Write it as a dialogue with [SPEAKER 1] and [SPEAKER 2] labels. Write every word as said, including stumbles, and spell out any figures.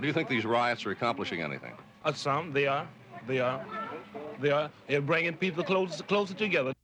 [SPEAKER 1] do you think these riots are accomplishing anything?
[SPEAKER 2] Uh, some, they are. They are. They are. They're bringing people closer, closer together.